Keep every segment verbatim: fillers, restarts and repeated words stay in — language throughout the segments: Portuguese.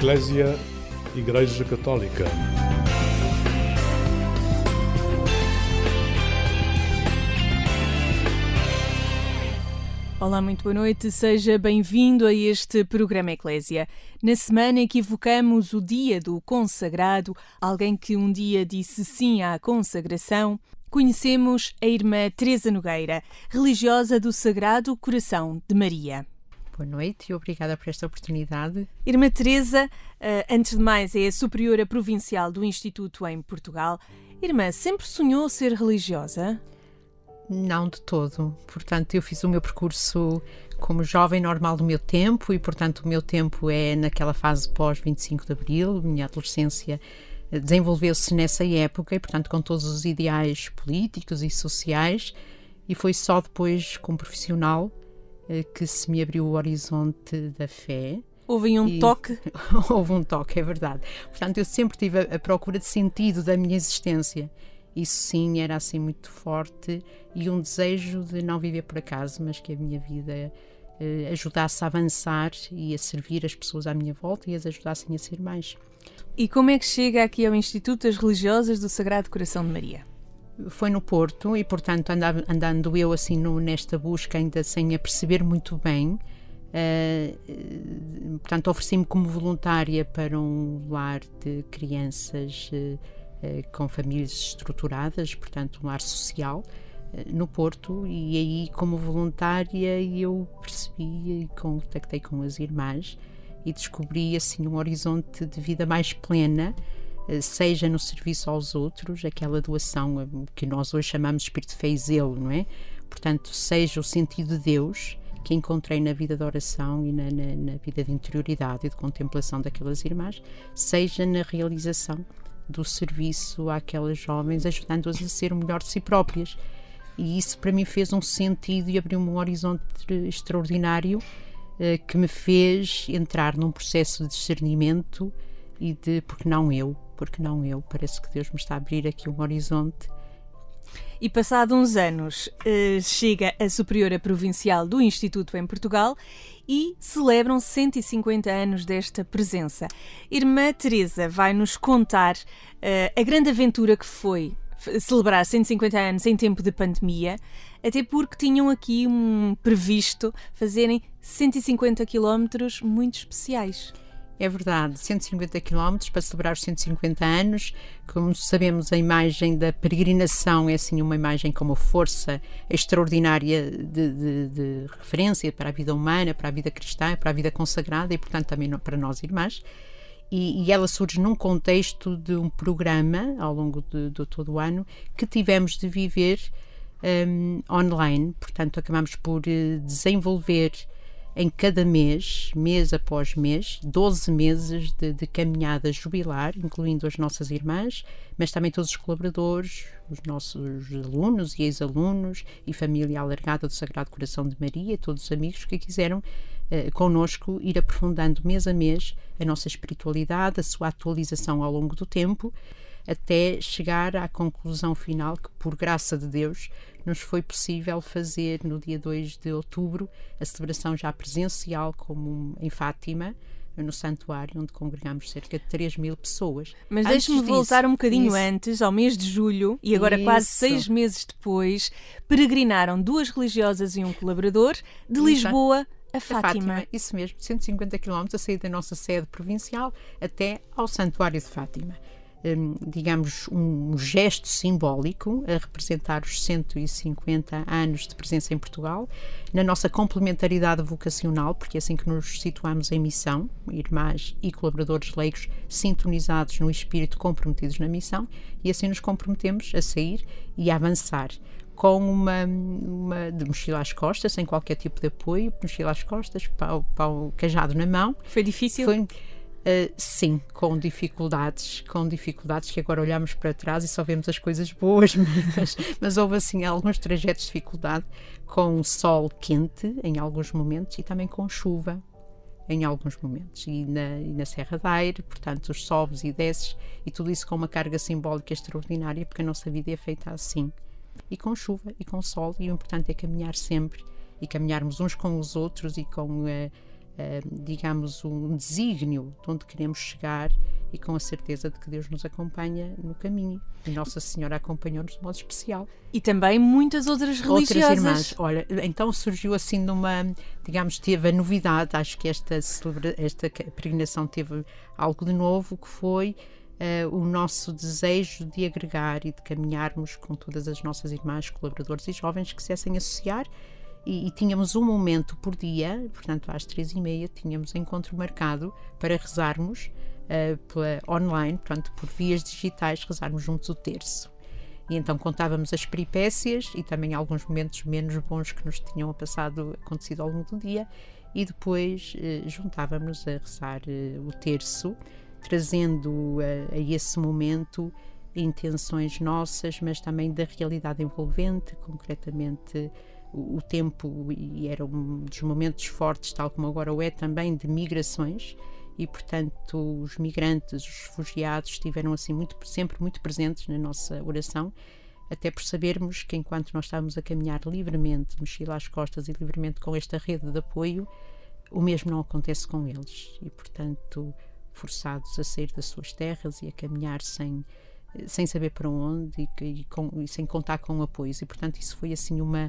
Eclésia, Igreja Católica. Olá, muito boa noite, seja bem-vindo a este programa Eclésia. Na semana em que evocamos o dia do consagrado, alguém que um dia disse sim à consagração, conhecemos a irmã Teresa Nogueira, religiosa do Sagrado Coração de Maria. Boa noite e obrigada por esta oportunidade. Irmã Teresa, antes de mais, é a superiora provincial do Instituto em Portugal. Irmã, sempre sonhou ser religiosa? Não de todo. Portanto, eu fiz o meu percurso como jovem normal do meu tempo e, portanto, o meu tempo é naquela fase pós vinte e cinco de Abril. Minha adolescência desenvolveu-se nessa época e, portanto, com todos os ideais políticos e sociais, e foi só depois, como profissional, que se me abriu o horizonte da fé. Houve um e... toque? Houve um toque, é verdade. Portanto, eu sempre tive a, a procura de sentido da minha existência. Isso sim era assim muito forte e um desejo de não viver por acaso, mas que a minha vida eh, ajudasse a avançar e a servir as pessoas à minha volta e as ajudassem a ser mais. E como é que chega aqui ao Instituto das Religiosas do Sagrado Coração de Maria? Foi no Porto e, portanto, andava, andando eu assim no, nesta busca ainda sem a perceber muito bem, uh, portanto, ofereci-me como voluntária para um lar de crianças uh, uh, com famílias estruturadas, portanto, um lar social, uh, no Porto, e aí, como voluntária, eu percebi e contactei com as irmãs e descobri, assim, um horizonte de vida mais plena, seja no serviço aos outros, aquela doação que nós hoje chamamos de espírito de fé e zelo, não é? Portanto, seja o sentido de Deus que encontrei na vida de oração e na, na, na vida de interioridade e de contemplação daquelas irmãs, seja na realização do serviço àquelas jovens, ajudando-as a ser o melhor de si próprias. E isso para mim fez um sentido e abriu-me um horizonte extraordinário eh, que me fez entrar num processo de discernimento e de, porque não eu, porque não eu, parece que Deus me está a abrir aqui um horizonte. E passado uns anos, eh, chega a superiora provincial do Instituto em Portugal e celebram cento e cinquenta anos desta presença. Irmã Teresa vai-nos contar eh, a grande aventura que foi celebrar cento e cinquenta anos em tempo de pandemia, até porque tinham aqui um previsto fazerem cento e cinquenta quilómetros muito especiais. É verdade, cento e cinquenta quilómetros para celebrar os cento e cinquenta anos. Como sabemos, a imagem da peregrinação é assim uma imagem com uma força extraordinária de, de, de referência para a vida humana, para a vida cristã, para a vida consagrada e, portanto, também para nós irmãs. E, e ela surge num contexto de um programa, ao longo de, de todo o ano, que tivemos de viver um, online. Portanto, acabamos por uh, desenvolver em cada mês, mês após mês, doze meses de, de caminhada jubilar, incluindo as nossas irmãs, mas também todos os colaboradores, os nossos alunos e ex-alunos e família alargada do Sagrado Coração de Maria, todos os amigos que quiseram eh, connosco ir aprofundando mês a mês a nossa espiritualidade, a sua atualização ao longo do tempo, até chegar à conclusão final que, por graça de Deus, nos foi possível fazer no dia dois de outubro a celebração já presencial como em Fátima, no santuário, onde congregamos cerca de três mil pessoas. Mas deixe-me voltar um bocadinho isso. antes, ao mês de julho, e agora isso. quase seis meses depois, peregrinaram duas religiosas e um colaborador de Lisboa a Fátima. A Fátima. Isso mesmo, cento e cinquenta quilómetros a sair da nossa sede provincial até ao santuário de Fátima. Um, digamos, um gesto simbólico a representar os cento e cinquenta anos de presença em Portugal, na nossa complementaridade vocacional, porque é assim que nos situamos em missão, irmãs e colaboradores leigos sintonizados no espírito, comprometidos na missão, e assim nos comprometemos a sair e a avançar com uma, uma de mochila às costas, sem qualquer tipo de apoio, mochila às costas, pau, pau cajado na mão. Foi difícil? Foi Uh, sim, com dificuldades, com dificuldades que agora olhamos para trás e só vemos as coisas boas, mas, mas houve assim alguns trajetos de dificuldade, com sol quente em alguns momentos e também com chuva em alguns momentos, e na, e na Serra da Aire, portanto os sobes e desces e tudo isso com uma carga simbólica extraordinária, porque a nossa vida é feita assim, e com chuva e com sol, e o importante é caminhar sempre e caminharmos uns com os outros e com uh, uh, digamos, um desígnio de onde queremos chegar e com a certeza de que Deus nos acompanha no caminho. E Nossa Senhora acompanhou-nos de modo especial. E também muitas outras religiosas. Outras irmãs. Olha, então surgiu assim numa, digamos, teve a novidade, acho que esta, celebra, esta peregrinação teve algo de novo, que foi uh, o nosso desejo de agregar e de caminharmos com todas as nossas irmãs, colaboradores e jovens que quisessem associar. E, e tínhamos um momento por dia, portanto às três e meia tínhamos encontro marcado para rezarmos uh, pela, online, portanto por vias digitais, rezarmos juntos o terço. E então contávamos as peripécias e também alguns momentos menos bons que nos tinham passado, acontecido ao longo do dia, e depois uh, juntávamos a rezar uh, o terço, trazendo uh, a esse momento intenções nossas, mas também da realidade envolvente, concretamente o tempo, e era um dos momentos fortes, tal como agora o é também, de migrações, e portanto os migrantes, os refugiados estiveram assim muito, sempre muito presentes na nossa oração, até por sabermos que enquanto nós estávamos a caminhar livremente, mochila às costas e livremente com esta rede de apoio, o mesmo não acontece com eles, e portanto forçados a sair das suas terras e a caminhar sem, sem saber para onde e, e, com, e sem contar com apoios, e portanto isso foi assim uma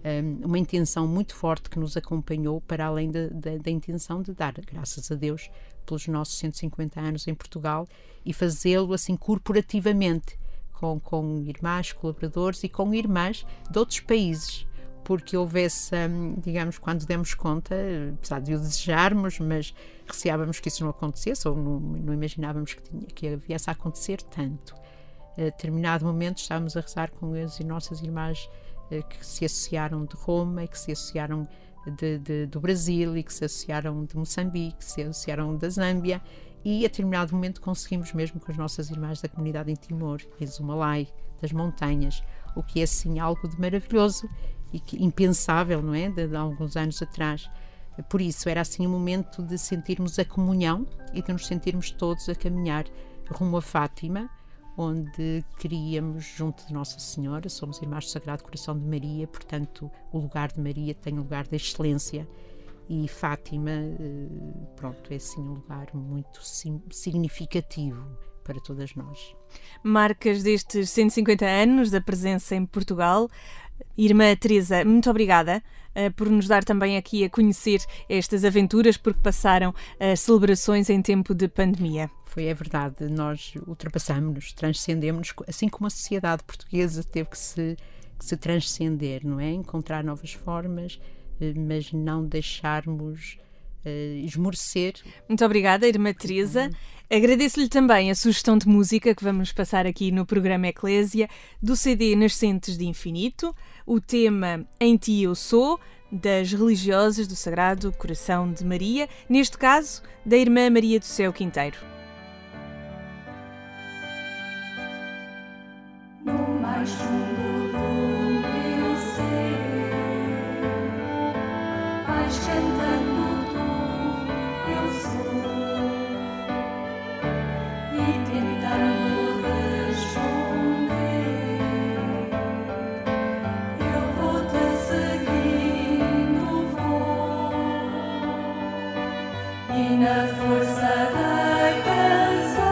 uma intenção muito forte que nos acompanhou, para além da, da, da intenção de dar graças a Deus pelos nossos cento e cinquenta anos em Portugal e fazê-lo assim corporativamente, com, com irmãs, colaboradores e com irmãs de outros países, porque houve essa, digamos, quando demos conta, apesar de o desejarmos, mas receávamos que isso não acontecesse, ou não, não imaginávamos que, tinha, que viesse a acontecer tanto. A determinado momento estávamos a rezar com as nossas irmãs que se associaram de Roma e que se associaram de, de, do Brasil e que se associaram de Moçambique, que se associaram da Zâmbia, e a determinado momento conseguimos mesmo com as nossas irmãs da comunidade em Timor, em Zumalai, das montanhas, o que é assim algo de maravilhoso e que, impensável, não é? De, de alguns anos atrás. Por isso era assim um momento de sentirmos a comunhão e de nos sentirmos todos a caminhar rumo a Fátima, onde queríamos, junto de Nossa Senhora, somos irmãs do Sagrado Coração de Maria, portanto o lugar de Maria tem um lugar de excelência, e Fátima, pronto, é assim um lugar muito significativo para todas nós. Marcas destes cento e cinquenta anos da presença em Portugal. Irmã Teresa, muito obrigada uh, por nos dar também aqui a conhecer estas aventuras, porque passaram as celebrações em tempo de pandemia. Foi, é verdade, nós ultrapassamos-nos, transcendemos-nos, assim como a sociedade portuguesa teve que se, que se transcender, não é? Encontrar novas formas, mas não deixarmos uh, esmorecer. Muito obrigada, Irmã Teresa. Uhum. Agradeço-lhe também a sugestão de música que vamos passar aqui no programa Eclésia, do C D Nascentes de Infinito, o tema Em Ti Eu Sou, das religiosas do Sagrado Coração de Maria, neste caso, da Irmã Maria do Céu Quinteiro. No mais fundo do meu ser, vais cantando tu, eu sou, e tentando responder, eu vou-te seguindo, vou, e na força da canção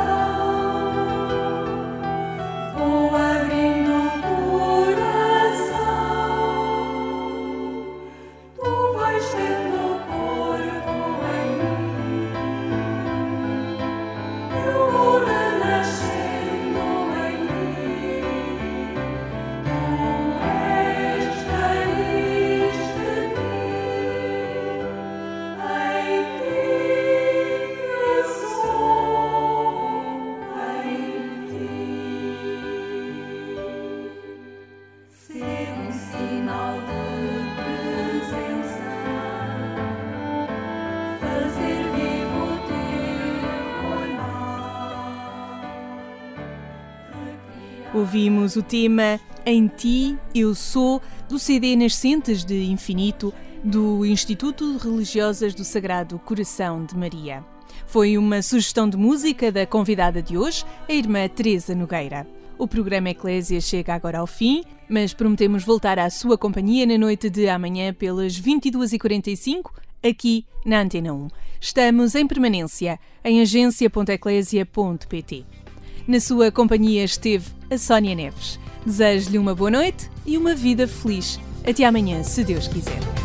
vou abrindo o coração, tu vais tendo corpo em mim, eu vou renascendo em ti, tu és raiz de mim, em ti eu sou, em ti. Ser um sinal de presença, fazer vivo o teu olhar. Ouvimos o tema Em Ti Eu Sou, do C D Nascentes de Infinito, do Instituto de Religiosas do Sagrado Coração de Maria. Foi uma sugestão de música da convidada de hoje, a Irmã Teresa Nogueira. O programa Eclésia chega agora ao fim, mas prometemos voltar à sua companhia na noite de amanhã pelas vinte e duas e quarenta e cinco, aqui na Antena um. Estamos em permanência em agência ponto eclésia ponto pt. Na sua companhia esteve a Sónia Neves. Desejo-lhe uma boa noite e uma vida feliz. Até amanhã, se Deus quiser.